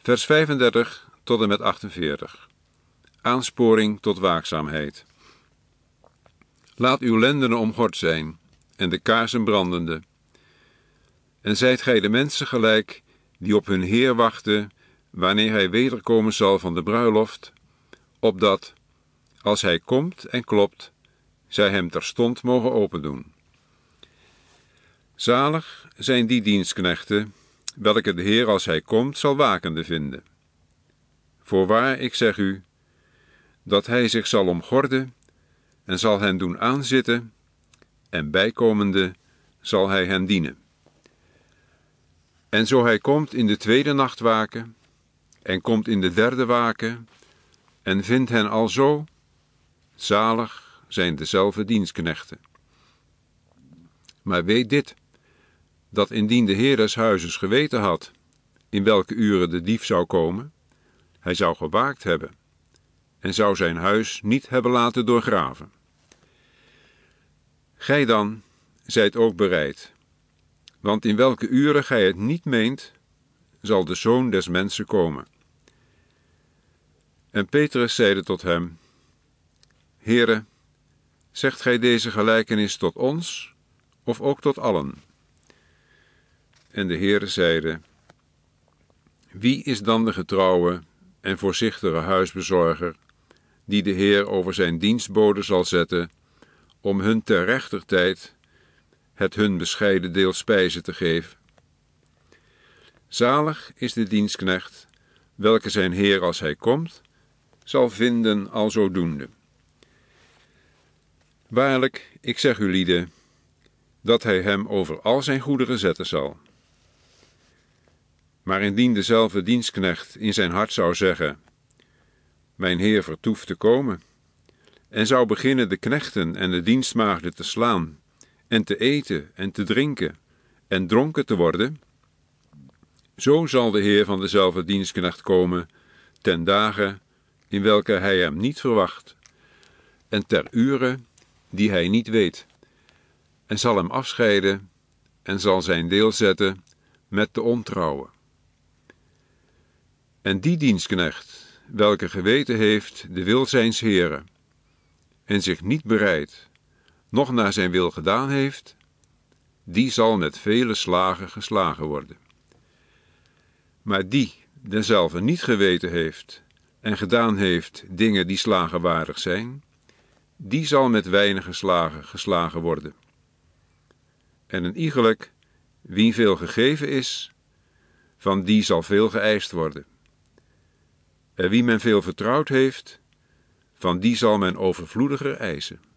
Vers 35 tot en met 48. Aansporing tot waakzaamheid. Laat uw lendenen omgord zijn en de kaarsen brandende. En zijt gij de mensen gelijk die op hun Heer wachten, wanneer hij wederkomen zal van de bruiloft, opdat, als hij komt en klopt, zij hem terstond mogen opendoen. Zalig zijn die dienstknechten, welke de Heer als hij komt zal wakende vinden. Voorwaar, ik zeg u, dat hij zich zal omgorden en zal hen doen aanzitten, en bijkomende zal hij hen dienen. En zo hij komt in de tweede nachtwaken, en komt in de derde waken, en vindt hen alzo, zalig zijn dezelfde dienstknechten. Maar weet dit, dat indien de Heer des huizes geweten had, in welke uren de dief zou komen, hij zou gewaakt hebben, en zou zijn huis niet hebben laten doorgraven. Gij dan zijt ook bereid, want in welke uren gij het niet meent, zal de Zoon des mensen komen. En Petrus zeide tot hem: Heere, zegt gij deze gelijkenis tot ons, of ook tot allen? En de Heere zeide: Wie is dan de getrouwe en voorzichtige huisbezorger, die de Heer over zijn dienstboden zal zetten, om hun ter rechter tijd het hun bescheiden deel spijze te geven? Zalig is de dienstknecht, welke zijn Heer als hij komt, zal vinden alzo doende. Waarlijk, ik zeg u lieden, dat hij hem over al zijn goederen zetten zal. Maar indien dezelfde dienstknecht in zijn hart zou zeggen: Mijn Heer vertoeft te komen, en zou beginnen de knechten en de dienstmaagden te slaan, en te eten en te drinken, en dronken te worden, zo zal de Heer van dezelfde dienstknecht komen ten dagen in welke hij hem niet verwacht, en ter ure die hij niet weet, en zal hem afscheiden en zal zijn deel zetten met de ontrouwe. En die dienstknecht, welke geweten heeft de wil zijns Heeren, en zich niet bereidt, noch naar zijn wil gedaan heeft, die zal met vele slagen geslagen worden. Maar die dezelfde niet geweten heeft en gedaan heeft dingen die slagenwaardig zijn, die zal met weinige slagen geslagen worden. En een iegelijk, wie veel gegeven is, van die zal veel geëist worden. En wie men veel vertrouwd heeft, van die zal men overvloediger eisen.